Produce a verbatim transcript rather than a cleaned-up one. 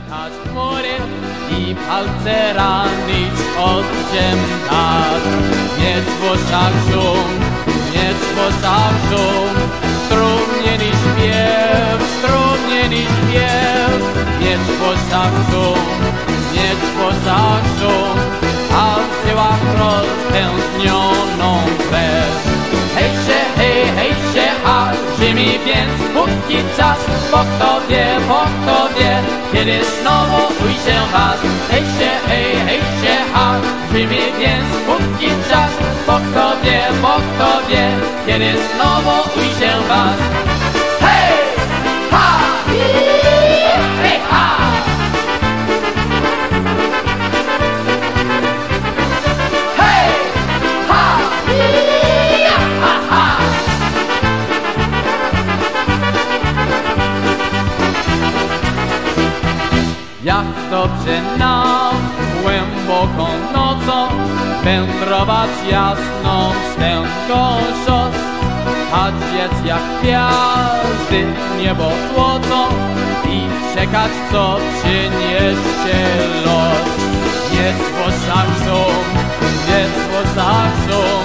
skakać chmury i palce ranić od ziem tak. Mieć w uszach szum, mieć w uszach szum, strumieni śpiew, strumieni śpiew. Mieć w uszach szum, mieć w uszach szum, a w tyłach rozpędnioną krew. Hejcie, hej, hejcie, a ziemi więc póki czas, bo kto wie, bo kto wie, kiedy znowu ujrzę was. Hejcie, hej, hejcie, a ziemi więc póki czas, bo kto wie, bo kto wie, kiedy znowu ujrzę was. Hej, ha, hej, ha! Jak dobrze nam głęboką nocą wędrować jasną wstęgą szos, patrzeć jak gwiazdy niebo złocą i czekać, co przyniesie los. Mieć w oczach szum, mieć w oczach szum,